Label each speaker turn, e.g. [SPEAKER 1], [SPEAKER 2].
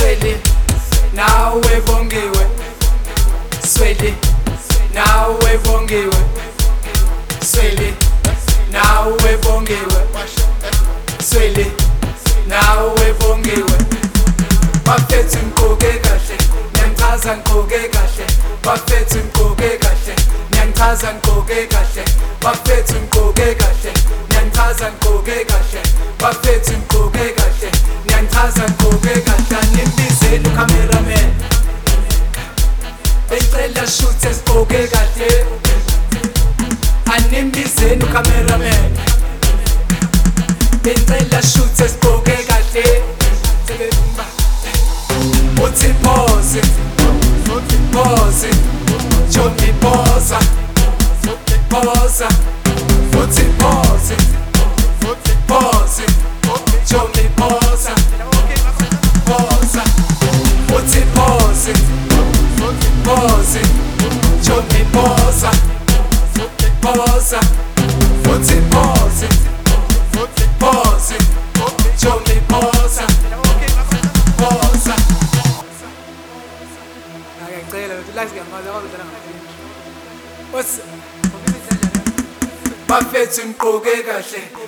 [SPEAKER 1] Sweli, nawe bongiwe. Sweli, nawe bongiwe. Sweli, nawe bongiwe. Sweli, nawe bongiwe. Bafethu ngigqoke kahle, ngiyachaza ngigqoke kahle. Bafethu ngigqoke kahle, ngiyachaza ngigqoke kahle. Bafethu ngigqoke kahle, ngiyachaza ngigqoke kahle. Bafethu ngigqoke kahle, ngiyachaza ngigqoke kahle. Nimbizeni cameraman, becela shoot esigqoke kahle. Animbizeni cameraman, becela shoot esigqoke kahle. Uthi pause, pause, Johnny pause, pause, uthi pause, pause, Johnny pause, pause, uthi pause, pause, Johnny pause, pause, uthi pause, pause, Johnny pause, pause. Bafethu ngigqoke kahle.